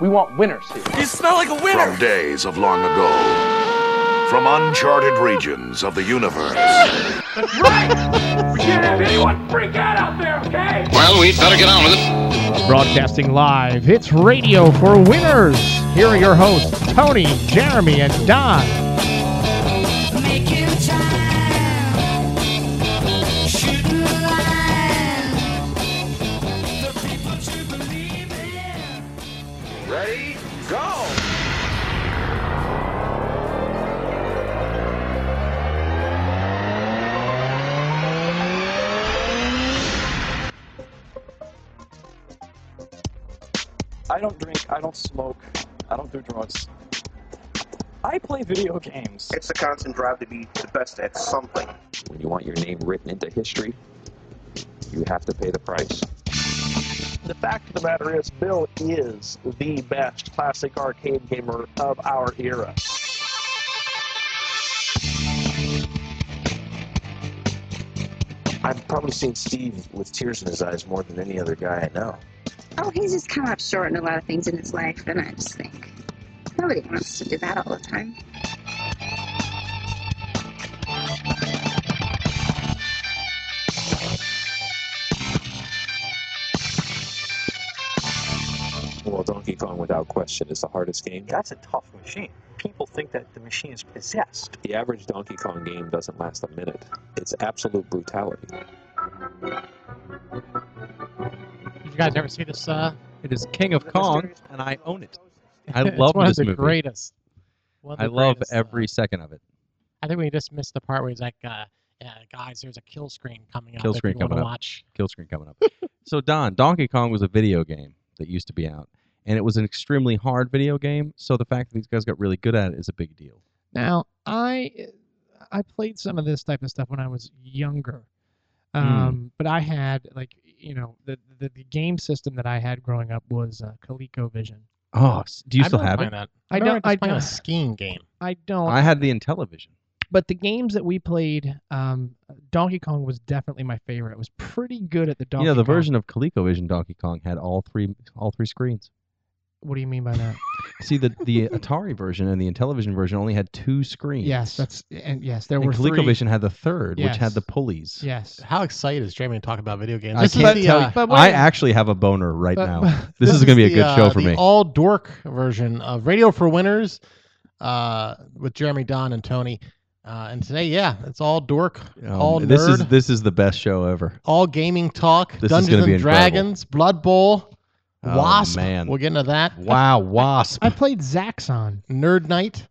We want winners here. You smell like a winner! From days of long ago. From uncharted regions of the universe. That's right! We can't have anyone freak out there, okay? Well, we'd better get on with it. Broadcasting live, it's Radio for Winners. Here are your hosts, Tony, Jeremy, and Don. Ready? Go! I don't drink, I don't smoke, I don't do drugs. I play video games. It's a constant drive to be the best at something. When you want your name written into history, you have to pay the price. The fact of the matter is, Bill is the best classic arcade gamer of our era. I've probably seen Steve with tears in his eyes more than any other guy I know. Oh, he's just come up short in a lot of things in his life, and I just think nobody wants to do that all the time. Well, Donkey Kong, without question, is the hardest game. That's a tough machine. People think that the machine is possessed. The average Donkey Kong game doesn't last a minute. It's absolute brutality. Did you guys ever see this? It is King of Kong, and I own it. I It's love one this of the movie. Greatest. I love every second of it. I think we just missed the part where he's like, guys, there's a kill screen coming up. Kill if screen you wanna coming up. watch. Kill screen coming up. So, Don, Donkey Kong was a video game that used to be out, and it was an extremely hard video game, so the fact that these guys got really good at it is a big deal. Now, I played some of this type of stuff when I was younger. But I had, like, the game system that I had growing up was ColecoVision. Oh, do you still have it? I I don't. I playing don't. a skiing game. I don't. I had the Intellivision. But the games that we played, Donkey Kong was definitely my favorite. It was pretty good at the Donkey Kong. The version of ColecoVision Donkey Kong had all three screens. What do you mean by that? See, the Atari version and the Intellivision version only had 2 screens. Yes, there were three. ColecoVision had the third, which Yes. had the pulleys. Yes. How excited is Jeremy to talk about video games? I can't tell you. but I wait. actually have a boner right But- now. but- This is going to be a good show for the me. all dork version of Radio for Winners with Jeremy, Don, and Tony. And today, it's all dork, all nerd, This is the best show ever. all gaming talk, This is Dungeons gonna be and Dragons, Blood Bowl, Oh, Wasp. man. We'll get into that. Wow, Wasp. I played Zaxxon. Nerd Night.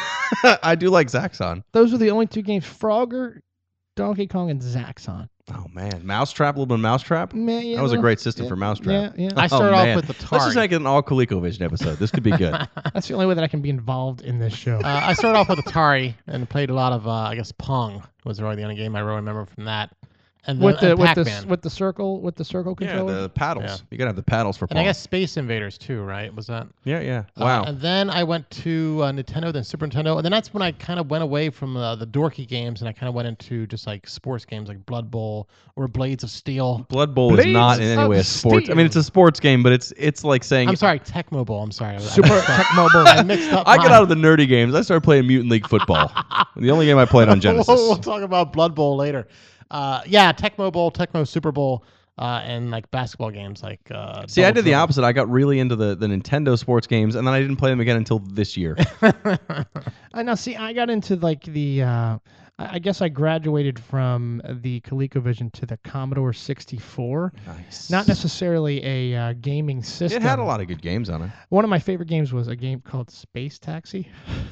I do like Zaxxon. Those were the only 2 games: Frogger, Donkey Kong, and Zaxxon. Oh man, Mousetrap, Little Bit of Mousetrap. Man, yeah, That was a well, great system for Mousetrap. Yeah. I started off man. with the Let's just Atari. make it an all ColecoVision episode. This could be good. That's the only way that I can be involved in this show. I started off with Atari and played a lot of, Pong was really the only game I really remember from that. And then and Pac-Man. with the circle Yeah, controller. the paddles. Yeah. You gotta have the paddles for And I Pong. guess Space Invaders too, right? Was that? Yeah. Wow. And then I went to Nintendo, then Super Nintendo, and then that's when I kind of went away from the dorky games, and I kind of went into just like sports games like Blood Bowl or Blades of Steel. Blood Bowl is Blades not in any of way a sports. I mean, it's a sports game, but it's like saying. I'm sorry, Tecmo Bowl. I'm sorry. Super Tecmo Bowl. I mixed up. I got out of the nerdy games. I started playing Mutant League Football. The only game I played on Genesis. We'll talk about Blood Bowl later. Tecmo Bowl, Tecmo Super Bowl, and like basketball games like. See, I did the Double opposite. I got really into the Nintendo sports games, and then I didn't play them again until this year. I know. See, I got into like the. I guess I graduated from the ColecoVision to the Commodore 64. Nice. Not necessarily a gaming system. It had a lot of good games on it. One of my favorite games was a game called Space Taxi.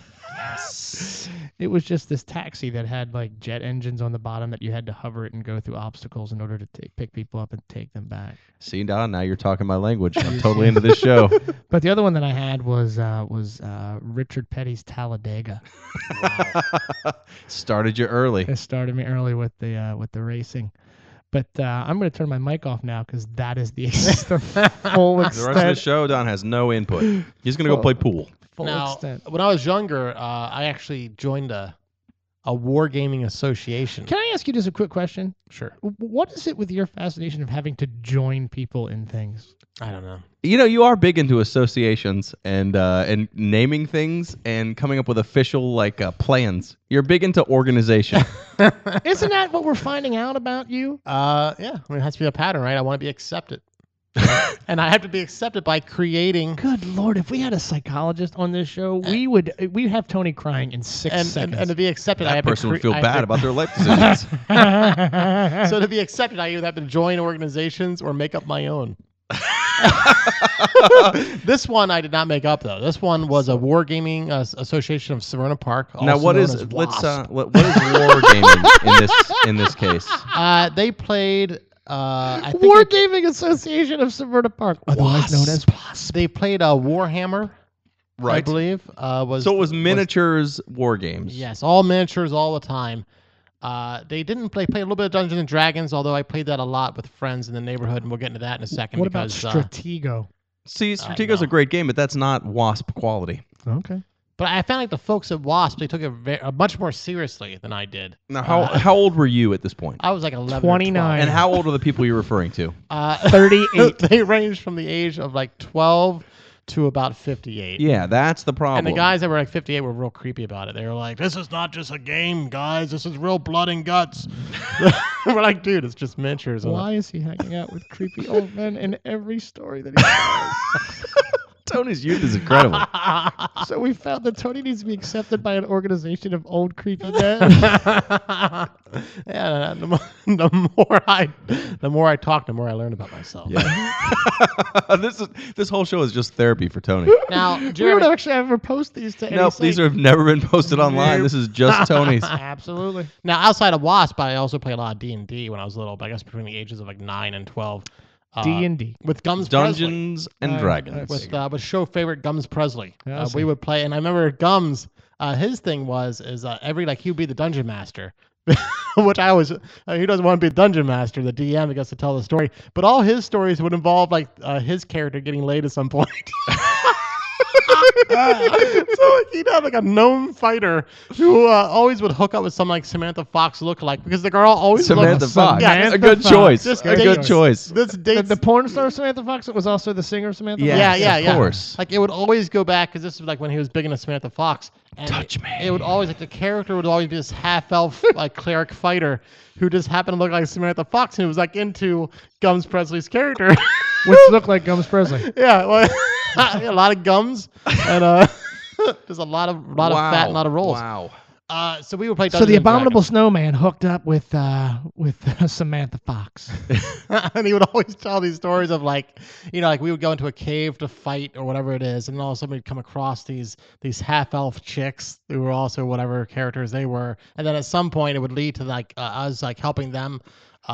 Yes. It was just this taxi that had like jet engines on the bottom that you had to hover it and go through obstacles in order to pick people up and take them back. See, Don, now you're talking my language. I'm totally into this show. But the other one that I had was Richard Petty's Talladega. Started you early. It started me early with the racing. But I'm going to turn my mic off now because that is the full The extent. rest of the show, Don has no input. He's going to go play pool. Full Now, extent. when I was younger, I actually joined a a wargaming association. Can I ask you just a quick question? Sure. What is it with your fascination of having to join people in things? I don't know. You know, you are big into associations and naming things and coming up with official plans. You're big into organization. Isn't that what we're finding out about you? Yeah. I mean, it has to be a pattern, right? I want to be accepted. And I have to be accepted by creating. Good Lord, if we had a psychologist on this show, we'd have Tony crying in 6 seconds. And to be accepted, I That have person to would feel bad about their life decisions. So to be accepted, I either have to join organizations or make up my own. This one I did not make up though. This one was a wargaming association of Severna Park. Now, what known is as what is WASP. wargaming in this case? They played. I think Wargaming Association of Severna Park, otherwise known as WASP. they played Warhammer. I Right. believe was So it was miniatures war games. Yes, all miniatures all the time. They didn't play a little bit of Dungeons and Dragons, although I played that a lot with friends in the neighborhood, and we'll get into that in a second. What about because, Stratego? See, Stratego's a great game, but that's not WASP quality. Okay. But I found like the folks at WASP, they took it much more seriously than I did. Now, how old were you at this point? I was like 11 29. And how old are the people you're referring to? 38. They ranged from the age of like 12 to about 58. Yeah, that's the problem. And the guys that were like 58 were real creepy about it. They were like, "This is not just a game, guys. This is real blood and guts." We're like, "Dude, it's just miniatures." Why is he hanging out with creepy old men in every story that he tells? Tony's youth is incredible. So we found that Tony needs to be accepted by an organization of old creepy men. Yeah, the more I talk, the more I learn about myself. Yeah. This whole show is just therapy for Tony. Now, We don't Jeremy, actually ever post these to any Nope, these have never been posted online. Nope. This is just Tony's. Absolutely. now outside of WASP, I also played a lot of D&D when I was little. But I guess between the ages of like 9 and 12. D&D. With Gums Presley. Dungeons and Dragons. With show favorite Gums Presley. I see. We would play, and I remember Gums. His thing was every he would be the dungeon master, which I always he doesn't want to be a dungeon master. The DM that gets to tell the story, but all his stories would involve his character getting laid at some point. So he'd have like a gnome fighter who always would hook up with some like Samantha Fox lookalike because the girl always Samantha looked Fox. Yeah, a good choice. Just A good choice. This dates The porn star Samantha Fox was also the singer Samantha Yes, Fox? yeah. of course. Like it would always go back because this was like when he was big into Samantha Fox. And Touch me. It would always the character would always be this half elf like cleric fighter who just happened to look like Samantha Fox and he was like into Gums Presley's character. Which looked like Gums Presley. Yeah, well, a lot of gums and there's a lot of fat and a lot of rolls. Wow. So we would play. So Dungeons the and Abominable Dragons. Snowman hooked up with Samantha Fox. And he would always tell these stories of like we would go into a cave to fight or whatever it is, and then all of a sudden we'd come across these half elf chicks who were also whatever characters they were, and then at some point it would lead to us helping them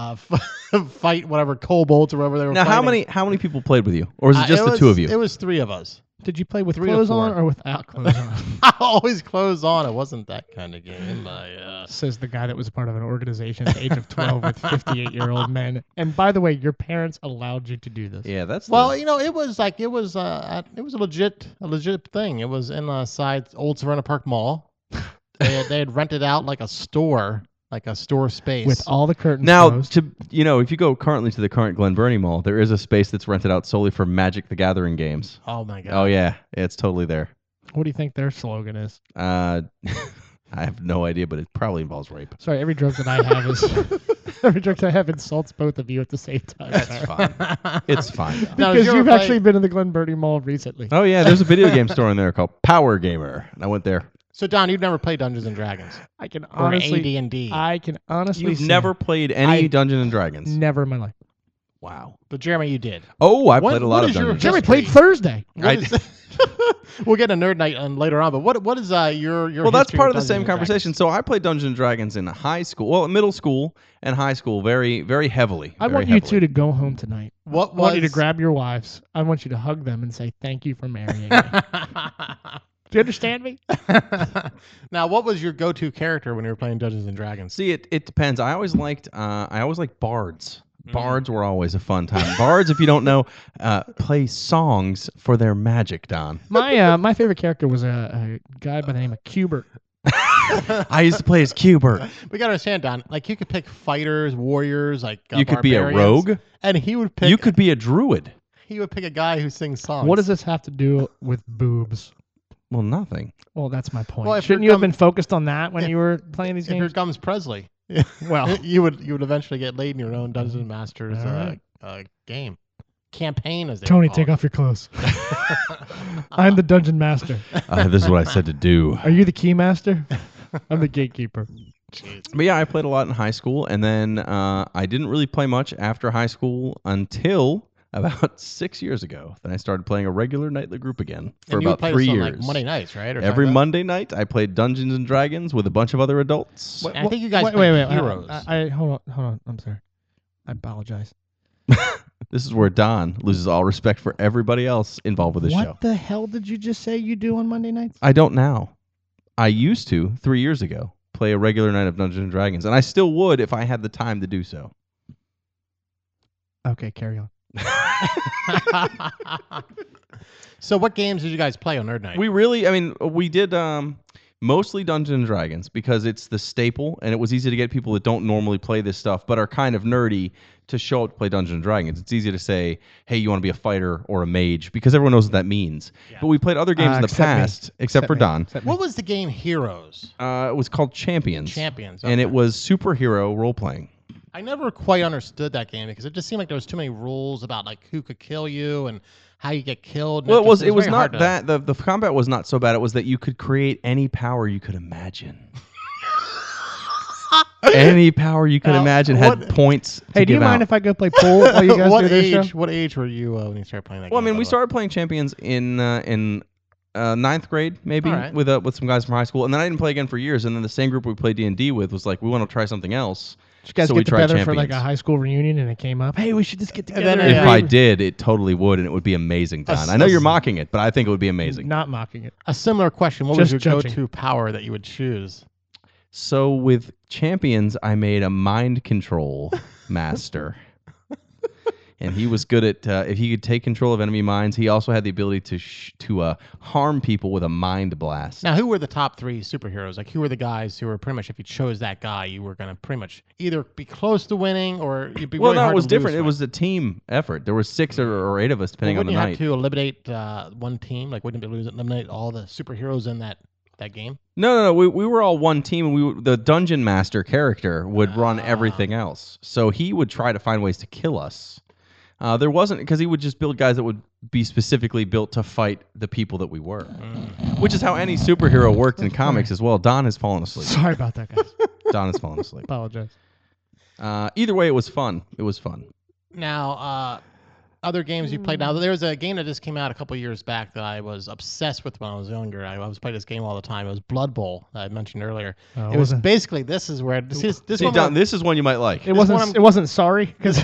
fight whatever kobolds or whatever they were. Now, fighting. how many people played with you, or was it just the two of you? It was 3 of us. Did you play with 3 to clothes 4. on or without clothes on? Always clothes on. It wasn't that kind of game. Says the guy that was a part of an organization at the age of 12 with 58-year-old men. And by the way, your parents allowed you to do this. Yeah, that's Well, it was a legit thing. It was inside Old Severna Park Mall. They had rented out like a store space With all the curtains Now, closed. if you go currently to the current Glen Burnie Mall, there is a space that's rented out solely for Magic the Gathering games. Oh my god. Oh yeah, it's totally there. What do you think their slogan is? I have no idea, but it probably involves rape. Sorry, every joke that I have insults both of you at the same time. That's fine. It's fine. Now, Because did you you've ever actually been in the Glen Burnie Mall recently. Oh yeah, there's a video game store in there called Power Gamer, and I went there. So Don, you've never played Dungeons and Dragons I can or honestly, AD&D. I can honestly You've say never played any I- Dungeons and Dragons. never in my life. Wow. But Jeremy, you did. Oh, I What- played a what lot of is your Dungeons. Jeremy history? played Thursday. What is- we'll get a nerd night later on. But what is your Well, that's history part with of the same Dungeons and conversation. Dragons? So I played Dungeons and Dragons in high school, middle school and high school, very, very heavily. I very want you heavily. two to go home tonight. What I want you to was- grab your wives. I want you to hug them and say thank you for marrying me. Do you understand me? Now, what was your go-to character when you were playing Dungeons and Dragons? See, it depends. I always liked bards. Bards were always a fun time. Bards, if you don't know, play songs for their magic, Don. My favorite character was a guy by the name of Cubert. I used to play as Cubert. We gotta understand, Don. Like you could pick fighters, warriors, like You could be a barbarians, rogue. and he would pick. You could be a druid. He would pick a guy who sings songs. What does this have to do with boobs? Well, nothing. Well, that's my point. Well, if Shouldn't here you have come- been focused on that when you were playing these If here games? comes Presley, Well, you would eventually get laid in your own Dungeon Masters All right. game campaign, as they Tony, would call take it. off your clothes. I'm the dungeon master. This is what I said to do. Are you the key master? I'm the gatekeeper. But yeah, I played a lot in high school, and then I didn't really play much after high school until about 6 years ago. Then I started playing a regular nightly group again for And you would about play 3 this on, years. like Monday nights, right? Or Every something like Monday night, I played Dungeons and Dragons with a bunch of other adults. that? I think you guys wait, played wait. Heroes. I hold on. I'm sorry. I apologize. This is where Don loses all respect for everybody else involved with the What show. the hell did you just say you do on Monday nights? I don't now. I used to 3 years ago play a regular night of Dungeons and Dragons, and I still would if I had the time to do so. Okay, carry on. So, what games did you guys play on Nerd Night? We did mostly Dungeons and Dragons because it's the staple, and it was easy to get people that don't normally play this stuff but are kind of nerdy to show up to play Dungeons and Dragons. It's easy to say, hey, you want to be a fighter or a mage, because everyone knows what that means. Yeah. But we played other games in the Except me. past, except for me. Don. Except me. What was the game Heroes? It was called Champions. Champions. And it okay. was superhero role-playing. I never quite understood that game because it just seemed like there was too many rules about like who could kill you and how you get killed. and Well, it was very not hard to- that. The combat was not so bad. It was that you could create any power you could imagine. Any power you could Now, imagine had what- points to Hey, do you give mind out. if I go play pool while you guys what do this age? show? What age were you when you started playing that Well, I game? mean, by we the way? started playing Champions in ninth grade, maybe, All right. with some guys from high school, and then I didn't play again for years. And then the same group we played D&D with was like, we want to try something else. Did you guys So we get tried together for like a Champions. high school reunion and it came up? Hey, we should just get And together. then If Yeah. I did, it totally would, and it would be amazing, Don. I know you're mocking it, but I think it would be amazing. Not mocking it. A similar question. What Just was your judging. go-to power that you would choose? So with Champions, I made a mind control master. And he was good at, if he could take control of enemy minds, he also had the ability to harm people with a mind blast. Now, who were the top three superheroes? Like, who were the guys who were pretty much, if you chose that guy, you were going to pretty much either be close to winning or you'd be Well, really no, hard it was to different. lose It with. was a team effort. There were 6 or 8 of us, depending on Wouldn't the you night. have to eliminate one team? Like, wouldn't it eliminate all the superheroes in that game? No. We were all one team, and the dungeon master character would run everything else. So he would try to find ways to kill us. There wasn't, because he would just build guys that would be specifically built to fight the people that we were, which is how any superhero worked in comics as well. Don has fallen asleep. Sorry about that, guys. Don has fallen asleep. Apologize. Either way, it was fun. It was fun. Now, other games you played. Now, there was a game that just came out a couple years back that I was obsessed with when I was younger. I was playing this game all the time. It was Blood Bowl that I mentioned earlier. Oh, It was wasn't- basically, this is where, this See, one Don, this is one you might like. It wasn't. one I'm- It wasn't sorry because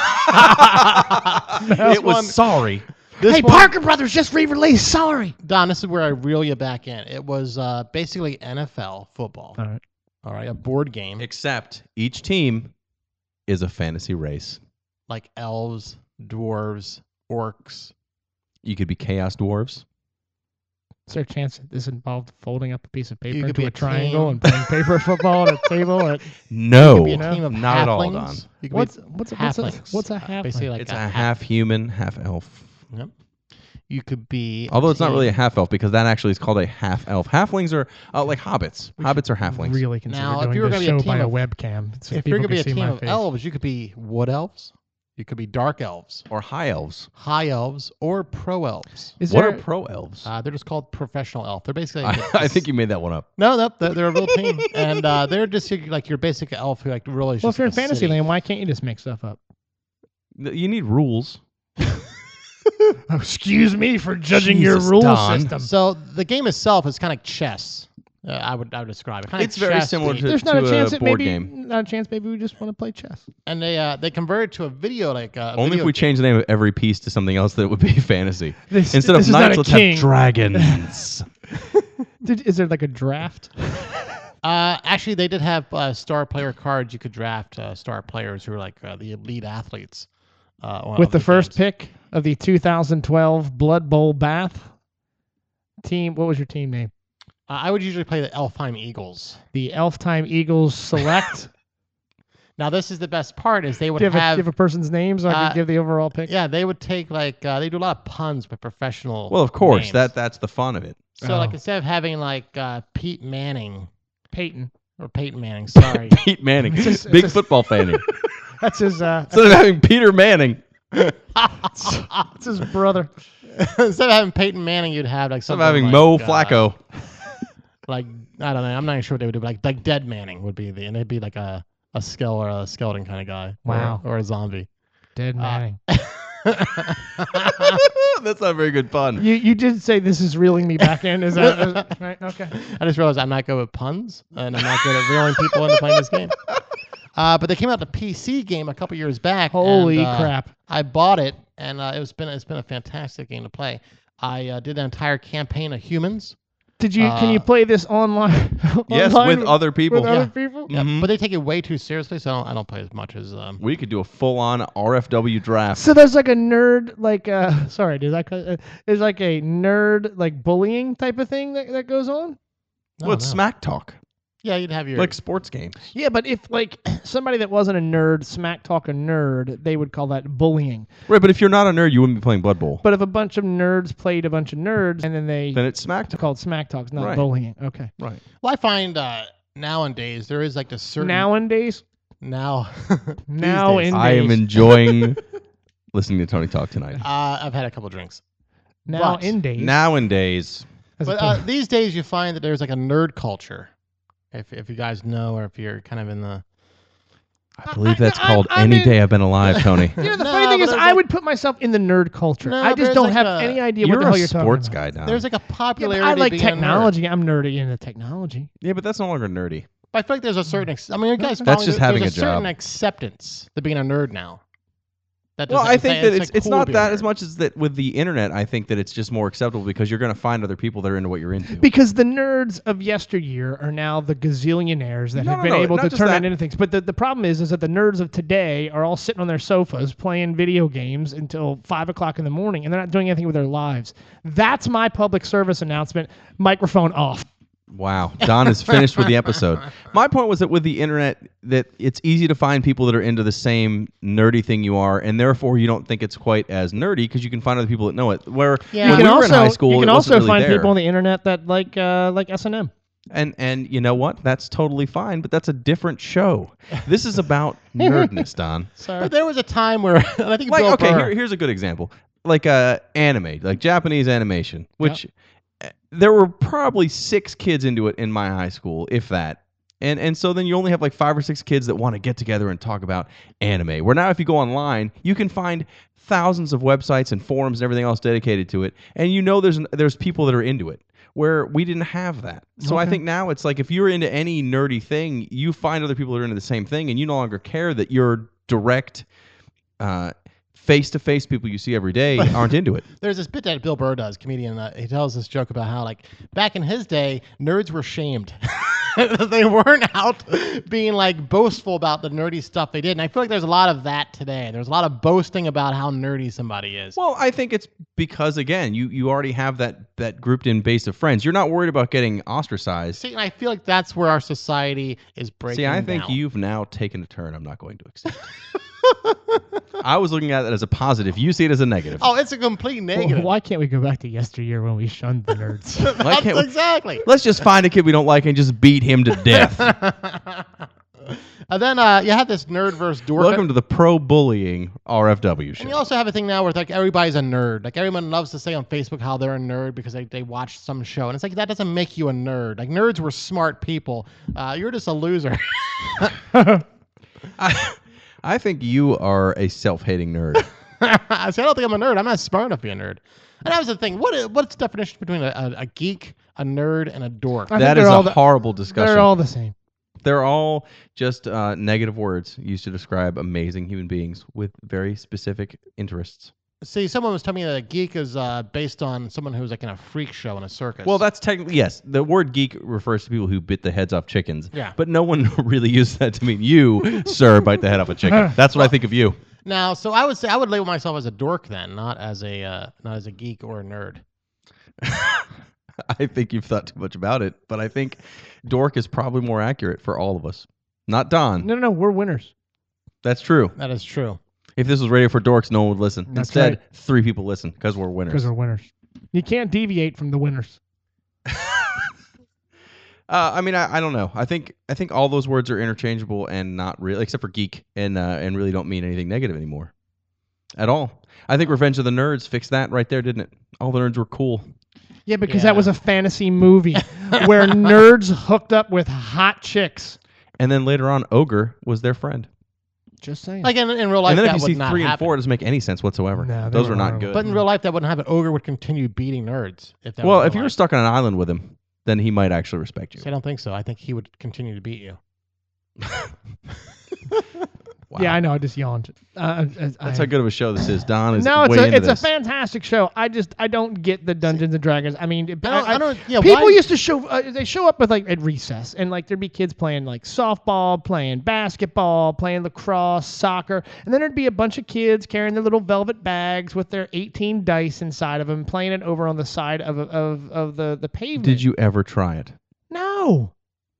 It was sorry. Hey, Parker Brothers just re-released. Sorry. Don, this is where I reel you back in. It was basically NFL football. All right. All right, a board game Except each team is a fantasy race. like elves, dwarves, orcs. You could be Chaos Dwarves. Is there a chance that this involved folding up a piece of paper could into be a a triangle team. and playing paper football at a table? No, Be a team of not at all, halflings. Don. You could be What's a halflings. halfling? Basically, like It's a half human, half elf. Yep. You could be. Although it's not really a team- half elf, because that actually is called a half elf. Halflings are like hobbits. Hobbits are halflings. Really consider Now, if doing you were this gonna be a show by team a of- webcam. So If you're people gonna be a can see team my of face. elves, you could be wood elves. You could be dark elves, Or high elves. high elves, or pro elves. Is What there? are pro elves? They're just called professional elf. They're basically. I think you made that one up. No, they're a real team, and they're just like your basic elf who like really. Is Well, just if you're in a city. Fantasyland, why can't you just make stuff up? You need rules. Excuse me for judging Jesus, your rule Don. system. So the game itself is kind of chess. I would describe it. Kinda It's very chess similar themed. to- There's not a chance that board maybe game. not a chance maybe we just want to play chess. And they converted to a video like Only if we change the name of every piece to something else that it would be fantasy. Instead this of is not knights, a let's king. have dragons. Is there like a draft? Actually, they did have star player cards. You could draft star players who are like the elite athletes. With the first pick of the 2012 Blood Bowl Bath team. What was your team name? I would usually play the Elfheim Eagles. The Elfheim Eagles Select. Now, this is the best part: is they would do you have a person's name so I can give the overall pick? Yeah, they would take like they do a lot of puns with professional. Well, of course, names. that's the fun of it. So like instead of having like Pete Manning, Peyton Manning, sorry, Pete Manning, big football fan. That's his. Instead of having Peter Manning, it's his brother. Instead of having Peyton Manning, you'd have like instead of something having like, Mo Flacco. Like I don't know, I'm not even sure what they would do, but like Dead Manning would be and it'd be like a skeleton kind of guy. Wow. Or a zombie. Dead Manning. That's not a very good pun. You did say this is reeling me back in. Is that right? Okay. I just realized I'm not good with puns, and I'm not good at reeling people into playing this game. But they came out the PC game a couple years back. Holy and, crap! I bought it, and it's been a fantastic game to play. I did an entire campaign of Humans. Did you? Can you play this online? Yes, online with other people. With other people? Yeah, but they take it way too seriously, so I don't play as much as. We could do a full-on RFW draft. So there's like a nerd, there's like a nerd like bullying type of thing that goes on. Well, it's smack talk. Yeah, you'd have your like sports games. Yeah, but if like somebody that wasn't a nerd smack talk a nerd, they would call that bullying. Right, but if you're not a nerd, you wouldn't be playing Blood Bowl. But if a bunch of nerds played a bunch of nerds, and then it's smack talk. Called smack talks, not bullying. Okay. Right. Well, I find nowadays there is like a certain nowadays. Now. I am enjoying listening to Tony talk tonight. I've had a couple drinks. Nowadays. But these days you find that there's like a nerd culture. If you guys know, or if you're kind of in the... I believe that's called Any Day I've Been Alive, Tony. You know, the funny thing is I would put myself in the nerd culture. I just don't have any idea what the hell you're talking about. You're a sports guy now. There's like a popularity. I like being technology. A nerd. I'm nerdy into technology. Yeah, but that's no longer nerdy. But I feel like there's a certain... you guys that's just having there's a certain job. Acceptance to being a nerd now. Well, I think that it's not that as much as that with the internet. I think that it's just more acceptable because you're going to find other people that are into what you're into. Because the nerds of yesteryear are now the gazillionaires that have been able to turn it into things. But the problem is that the nerds of today are all sitting on their sofas playing video games until 5 o'clock in the morning, and they're not doing anything with their lives. That's my public service announcement. Microphone off. Wow, Don is finished with the episode. My point was that with the internet, that it's easy to find people that are into the same nerdy thing you are, and therefore you don't think it's quite as nerdy because you can find other people that know it. Where when we were in high school, you can it also wasn't really find there. people on the internet that like S&M. And you know what? That's totally fine, but that's a different show. This is about nerdness, Don. Sorry. But there was a time where I think Bill okay, Burr, here's a good example. Like anime, like Japanese animation, which there were probably 6 kids into it in my high school, if that. And so then you only have like 5 or 6 kids that want to get together and talk about anime. Where now if you go online, you can find thousands of websites and forums and everything else dedicated to it, and you know there's people that are into it. Where we didn't have that. So I think now it's like if you're into any nerdy thing, you find other people that are into the same thing, and you no longer care that your direct face-to-face people you see every day aren't into it. There's this bit that Bill Burr does, comedian. He tells this joke about how, like, back in his day, nerds were shamed. They weren't out being, like, boastful about the nerdy stuff they did. And I feel like there's a lot of that today. There's a lot of boasting about how nerdy somebody is. Well, I think it's because, again, you already have that grouped-in base of friends. You're not worried about getting ostracized. See, and I feel like that's where our society is breaking down. See, I think you've now taken a turn I'm not going to accept. I was looking at it as a positive. You see it as a negative. Oh, it's a complete negative. Well, why can't we go back to yesteryear when we shunned the nerds? That's exactly. Let's just find a kid we don't like and just beat him to death. And then you have this nerd versus dork. Welcome to the pro-bullying RFW show. And you also have a thing now where it's like everybody's a nerd. Like everyone loves to say on Facebook how they're a nerd because they watched some show. And it's like that doesn't make you a nerd. Like nerds were smart people. You're just a loser. I think you are a self-hating nerd. See, I don't think I'm a nerd. I'm not smart enough to be a nerd. And that was the thing. What's the definition between a geek, a nerd, and a dork? That is a horrible discussion. They're all the same. They're all just negative words used to describe amazing human beings with very specific interests. See, someone was telling me that a geek is based on someone who's like in a freak show in a circus. Well, that's technically, yes. The word geek refers to people who bit the heads off chickens. Yeah. But no one really used that to mean you, sir, bite the head off a chicken. That's what I think of you. Now, so I would say I would label myself as a dork then, not as a geek or a nerd. I think you've thought too much about it, but I think dork is probably more accurate for all of us. Not Don. No, we're winners. That's true. That is true. If this was Radio for Dorks, no one would listen. That's Instead, right. 3 people listen because we're winners. Because we're winners. You can't deviate from the winners. I mean, I don't know. I think all those words are interchangeable and not really, except for geek, and really don't mean anything negative anymore, at all. I think Revenge of the Nerds fixed that right there, didn't it? All the nerds were cool. Yeah, because that was a fantasy movie where nerds hooked up with hot chicks. And then later on, Ogre was their friend. Just saying. Like in real life, And then that if you would see not 3 and happen. 4, it doesn't make any sense whatsoever. No, those were are not horrible. good. But in real life, that wouldn't happen. Ogre would continue beating nerds. If that Well, was if you real were life. stuck on an island with him, then he might actually respect you. See, I don't think so. I think he would continue to beat you. Wow. Yeah, I know. I just yawned. That's how good of a show this is. Don is No, way into it's this. a fantastic show. I don't get the Dungeons and Dragons. I mean, yeah, people why- used to show. They show up with like at recess, and like there'd be kids playing like softball, playing basketball, playing lacrosse, soccer, and then there'd be a bunch of kids carrying their little velvet bags with their 18 dice inside of them, playing it over on the side of the pavement. Did you ever try it? No.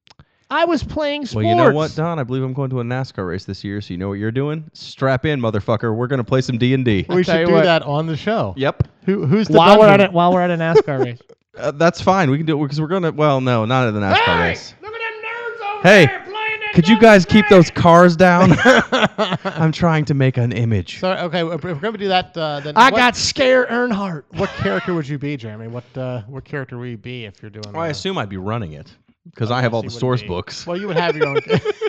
I was playing sports. Well, you know what, Don? I believe I'm going to a NASCAR race this year, so you know what you're doing? Strap in, motherfucker. We're going to play some D&D. We should do that on the show. Yep. Who's the while we're dungeon? at a NASCAR race. That's fine. We can do it because we're going to, well, no, not at the NASCAR race. Look at them nerds over Hey, there playing that could you guys keep those cars down? I'm trying to make an image. So, okay, if we're going to do that, then I got Scare Earnhardt. What character would you be, Jeremy? What character would you be if you're doing? Well, I assume I'd be running it because I have all the source books. Well, you would have your own,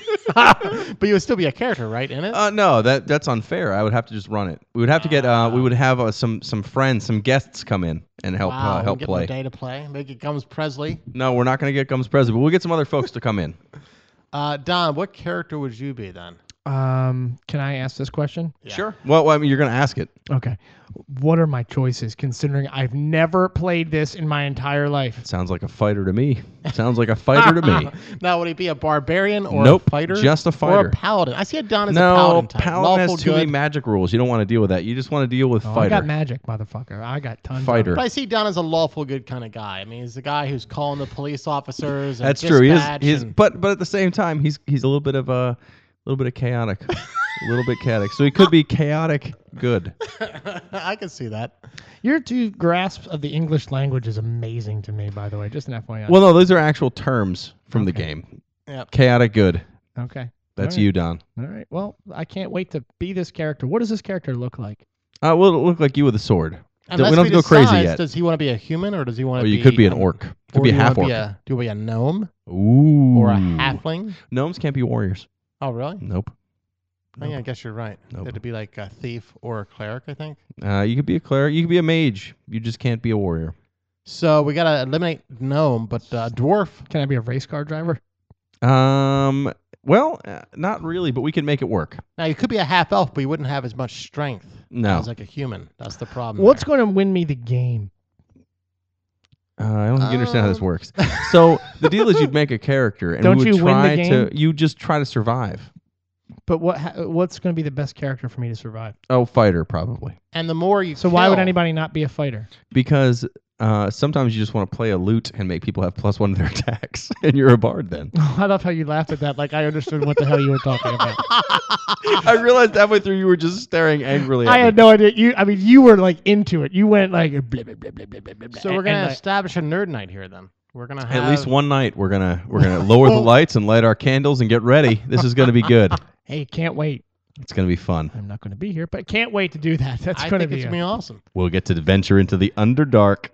but you would still be a character, right? In it. No, that's unfair. I would have to just run it. We would have to get. We would have some friends, some guests come in and help Wow, help get play. Day to play. Make it Gums Presley. No, we're not going to get Gums Presley, but we'll get some other folks to come in. Don, what character would you be then? Can I ask this question? Yeah. Sure. Well, I mean, you're going to ask it. Okay. What are my choices, considering I've never played this in my entire life? Sounds like a fighter to me. Sounds like a fighter to me. Now, would he be a barbarian or Nope, a fighter? just a Or fighter. a paladin? I see a Don as a No, paladin type. Paladin Lawful has too many good. magic rules. You don't want to deal with that. You just want to deal with Oh, I fighter. got magic, motherfucker. I got tons Fighter. But I see Don as a lawful good kind of guy. I mean, he's the guy who's calling the police officers. And That's true. He is. dispatch He's. and- But at the same time, he's a little bit of chaotic. A little bit chaotic. So he could be chaotic good. I can see that. Your two grasps of the English language is amazing to me, by the way. Just an FYI. Well, no, those are actual terms from the game. Yep. Chaotic good. Okay. That's All right. you, Don. All right. Well, I can't wait to be this character. What does this character look like? Well, it'll look like you with a sword. Unless we don't have to go decides, crazy yet. Does he want to be a human or does he want Or to be? you could be an orc. Could or be a do you wanna half orc. Do you want to be a gnome Ooh. or a halfling? Gnomes can't be warriors. Oh, really? Nope. Oh, yeah, I guess you're right. Nope. It'd be like a thief or a cleric, I think. You could be a cleric. You could be a mage. You just can't be a warrior. So we gotta eliminate gnome, but dwarf. Can I be a race car driver? Well, not really, but we can make it work. Now you could be a half elf, but you wouldn't have as much strength No. as like a human. That's the problem. What's going to win me the game? I don't think you understand how this works. So the deal is you'd make a character, and Don't we would you win the try game? to. You just try to survive. But what's going to be the best character for me to survive? Oh, fighter probably. And the more you. So why would kill- anybody not be a fighter? Because sometimes you just want to play a lute and make people have +1 to their attacks, and you're a bard then. I love how you laughed at that. Like I understood what the hell you were talking about. I realized halfway through you were just staring angrily at I me. had no idea. You were like into it. You went like blah, blah, blah, blah, blah, blah, blah, So we're and, gonna like, establish a nerd night here then. We're gonna have At least one night we're gonna lower the lights and light our candles and get ready. This is gonna be good. Hey, can't wait. It's gonna be fun. I'm not going to be here, but can't wait to do that. That's I going to think be it's gonna be awesome. We'll get to venture into the Underdark.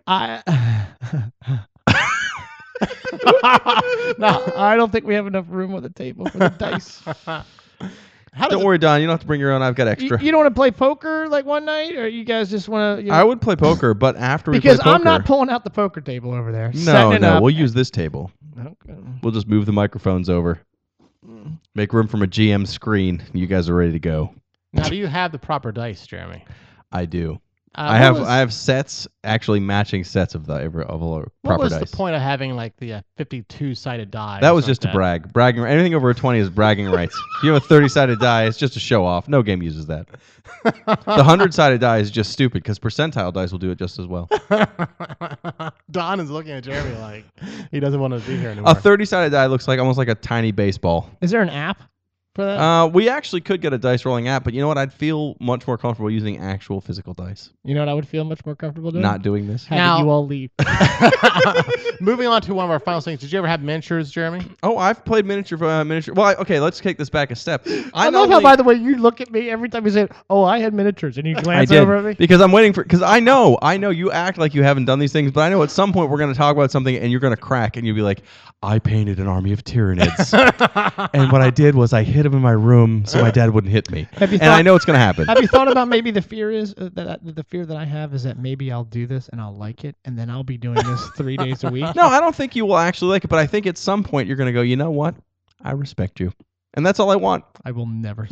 No, I don't think we have enough room on the table for the dice. Don't worry, Don. You don't have to bring your own. I've got extra. You don't want to play poker like one night, or you guys just want to? I would play poker, but after we because play poker, I'm not pulling out the poker table over there. No, setting it no, up. we'll use this table. Okay. We'll just move the microphones over. Make room from a GM screen. You guys are ready to go. Now, do you have the proper dice, Jeremy? I do. I I have sets, actually matching sets of all What proper was dice. the point of having like the 52-sided die? That or was just to something like brag. Bragging. Anything over a 20 is bragging rights. If you have a 30-sided die, it's just a show off. No game uses that. The 100-sided die is just stupid because percentile dice will do it just as well. Don is looking at Jeremy like he doesn't want to be here anymore. A 30-sided die looks like almost like a tiny baseball. Is there an app for that? We actually could get a dice rolling app, but you know what? I'd feel much more comfortable using actual physical dice. You know what I would feel much more comfortable doing? Not doing this. Having Now- you all leave. Moving on to one of our final things. Did you ever have miniatures, Jeremy? Oh, I've played miniature. Well, okay, let's take this back a step. I love how, by the way, you look at me every time you say, "Oh, I had miniatures," and you glance over at me. Because I'm waiting for. Because I know you act like you haven't done these things, but I know at some point we're going to talk about something and you're going to crack and you'll be like, "I painted an army of Tyranids, and what I did was I hid them in my room so my dad wouldn't hit me." And I know it's going to happen. Have you thought about maybe the fear is that the fear that I have is that maybe I'll do this and I'll like it, and then I'll be doing this 3 days a week? No, I don't think you will actually like it, but I think at some point you're going to go, you know what? I respect you. And that's all I want. I will never say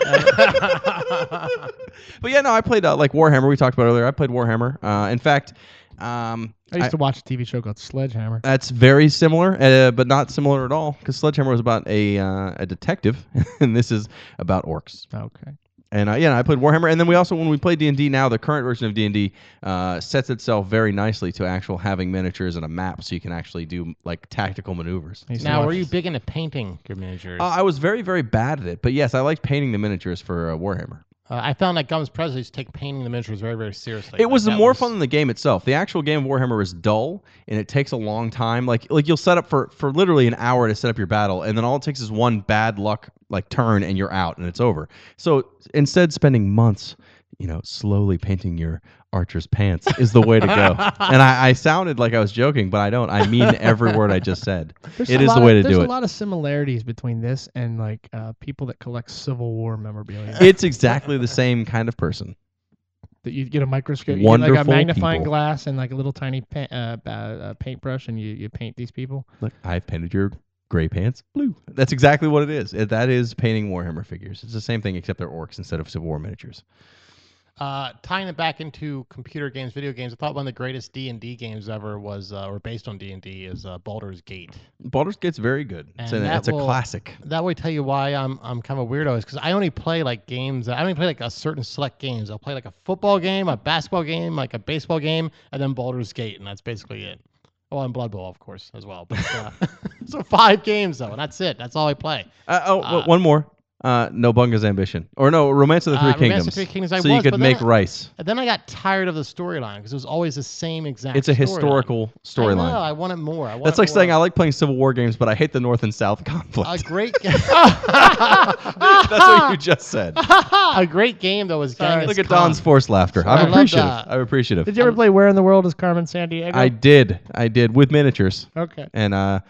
that. But yeah, no, I played like Warhammer. We talked about earlier. I played Warhammer. In fact, I used to watch a TV show called Sledgehammer. That's very similar, but not similar at all, because Sledgehammer was about a detective, and this is about orcs. Okay. And I played Warhammer, and then when we play D&D now, the current version of D&D sets itself very nicely to actual having miniatures and a map, so you can actually do like tactical maneuvers. Now, were you big into painting your miniatures? I was very, very bad at it, but yes, I liked painting the miniatures for Warhammer. I found that Gums Presley used to take painting the miniatures very, very seriously. It was more fun than the game itself. The actual game of Warhammer is dull, and it takes a long time. Like you'll set up for literally an hour to set up your battle, and then all it takes is one bad luck turn, and you're out, and it's over. So instead, spending months, slowly painting your archer's pants is the way to go. And I sounded like I was joking, but I don't. I mean every word I just said. It is the way to do it. There's a lot of similarities between this and people that collect Civil War memorabilia. It's exactly the same kind of person. That you get a microscope, you Wonderful get like a magnifying people. glass and like a little tiny paintbrush, and you paint these people. Look, I've painted your gray pants blue. That's exactly what it is. That is painting Warhammer figures. It's the same thing, except they're orcs instead of Civil War miniatures. Tying it back into computer games, video games, I thought one of the greatest D&D games ever was, or based on D&D, is Baldur's Gate. Baldur's Gate's very good. It's a classic. That will tell you why I'm kind of a weirdo, is because I only play games. I only play a certain select games. I'll play a football game, a basketball game, a baseball game, and then Baldur's Gate, and that's basically it. Oh, and Blood Bowl, of course, as well. But, so 5 games, though, and that's it. That's all I play. One more. No Bunga's Ambition. Or no, Romance of the Three Kingdoms. Romance of the Three Kingdoms, so you could make rice. And then I got tired of the storyline because it was always the same exact It's a historical storyline. I want it more. That's like saying I like playing Civil War games, but I hate the North and South conflict. A great That's what you just said. A great game, though, was Genghis Look at Khan. Don's forced laughter. I'm appreciative. Did you ever play Where in the World is Carmen Sandiego? I did with miniatures. Okay. And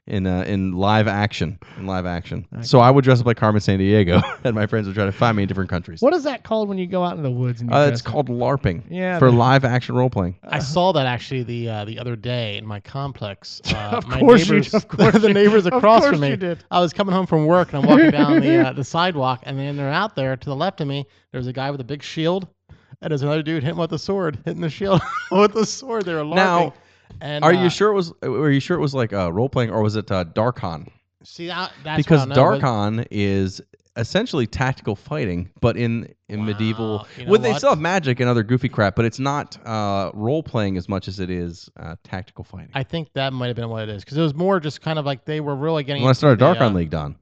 in live action. Okay. So I would dress up like Carmen Sandiego, and my friends would try to find me in different countries. What is that called when you go out in the woods? And It's called LARPing. Yeah. For live action role playing. I saw that actually the other day in my complex. Of course the neighbors across from me. You did. I was coming home from work and I'm walking down the sidewalk, and then they're out there to the left of me. There's a guy with a big shield, and there's another dude hitting with the sword, hitting the shield with the sword. They were LARPing. Now, and, Were you sure it was like role playing, or was it Darkon? See, that's because what I know, Darkon is essentially tactical fighting, but in medieval. You know They still have magic and other goofy crap, but it's not role playing as much as it is tactical fighting. I think that might have been what it is, because it was more just kind of like they were really getting. You want to start a Darkon League, Don?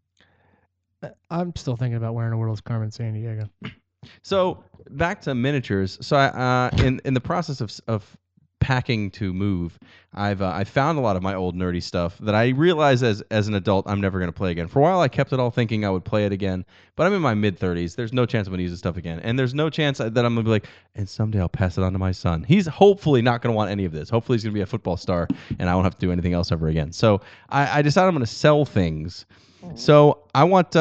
I'm still thinking about Where in the World is Carmen Sandiego. So back to miniatures. So in the process of packing to move, I found a lot of my old nerdy stuff that I realized as an adult I'm never going to play again. For a while I kept it all thinking I would play it again, but I'm in my mid-30s. There's no chance I'm going to use this stuff again, and there's no chance that I'm going to be like, and someday I'll pass it on to my son. He's hopefully not going to want any of this. Hopefully he's going to be a football star and I won't have to do anything else ever again. So I decided I'm going to sell things. So I want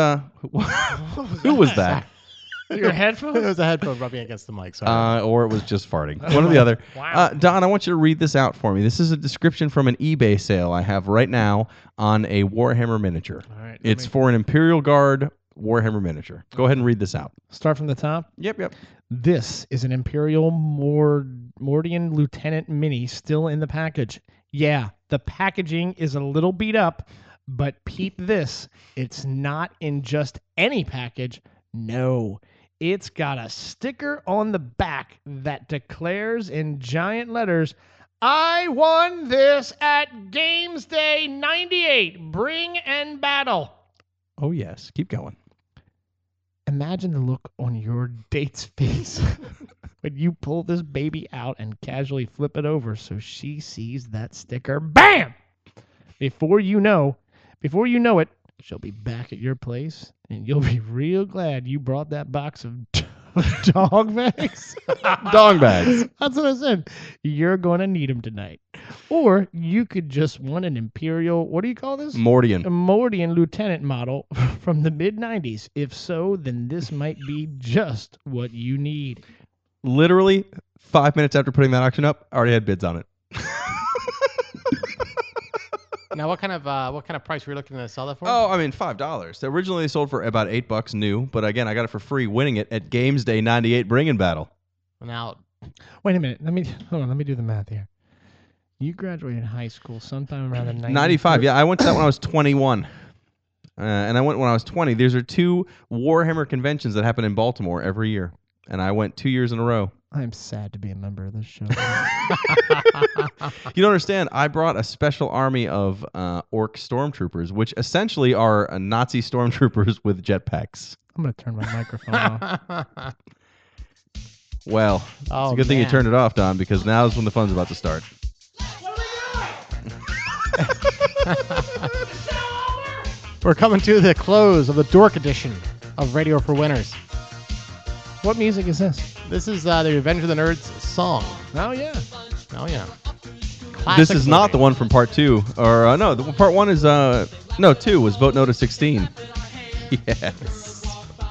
who was that? Your headphones? It was a headphone rubbing against the mic. Sorry. Or it was just farting. One or the other. Wow. Don, I want you to read this out for me. This is a description from an eBay sale I have right now on a Warhammer miniature. All right, it's for an Imperial Guard Warhammer miniature. Go ahead and read this out. Start from the top? Yep. This is an Imperial Mordian Lieutenant Mini still in the package. Yeah, the packaging is a little beat up, but peep this. It's not in just any package. No. It's got a sticker on the back that declares in giant letters, I won this at Games Day 98. Bring and battle. Oh, yes. Keep going. Imagine the look on your date's face when you pull this baby out and casually flip it over so she sees that sticker. Bam! Before you know it, she'll be back at your place, and you'll be real glad you brought that box of dog bags. Dog bags. That's what I said. You're going to need them tonight. Or you could just want an Imperial, what do you call this? Mordian. A Mordian Lieutenant model from the mid-90s. If so, then this might be just what you need. Literally 5 minutes after putting that auction up, I already had bids on it. Now, what kind of price were you looking to sell that for? Oh, I mean, $5. Originally, they sold for about $8 new, but again, I got it for free winning it at Games Day 98 Bring and Battle. Now, wait a minute. Let me do the math here. You graduated high school sometime around the 90s. 95, yeah. I went to that when I was 21. And I went when I was 20. These are 2 Warhammer conventions that happen in Baltimore every year. And I went 2 years in a row. I'm sad to be a member of this show. You don't understand. I brought a special army of orc stormtroopers, which essentially are Nazi stormtroopers with jetpacks. I'm going to turn my microphone off. Well, it's a good thing you turned it off, Don, because now is when the fun's about to start. we're coming to the close of the Dork edition of Radio for Winners. What music is this? This is the Revenge of the Nerds song. Oh, yeah. Oh, yeah. This is not the one from part 2. Or, no, part 1 is, 2 was Vote No to 16. Yes.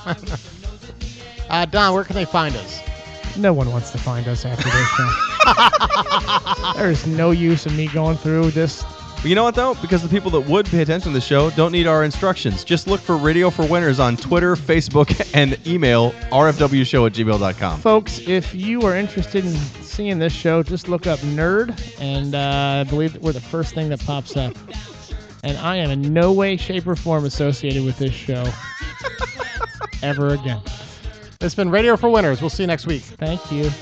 Don, where can they find us? No one wants to find us after this show. There's no use in me going through this. But you know what, though? Because the people that would pay attention to the show don't need our instructions. Just look for Radio for Winners on Twitter, Facebook, and email rfwshow@gmail.com. Folks, if you are interested in seeing this show, just look up Nerd, and I believe we're the first thing that pops up. And I am in no way, shape, or form associated with this show ever again. It's been Radio for Winners. We'll see you next week. Thank you.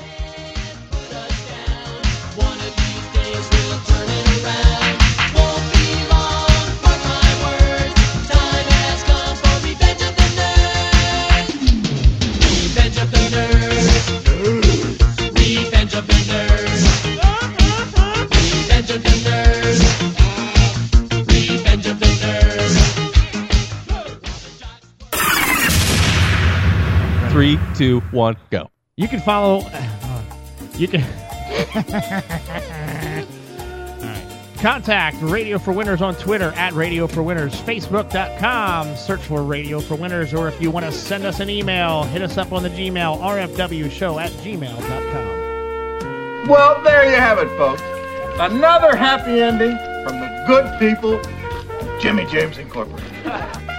Three, 2, 1, go. You can follow. You can. Contact Radio for Winners on Twitter at Radio for Winners, Facebook.com. Search for Radio for Winners, or if you want to send us an email, hit us up on the Gmail, rfwshow@gmail.com. Well, there you have it, folks. Another happy ending from the good people of Jimmy James Incorporated.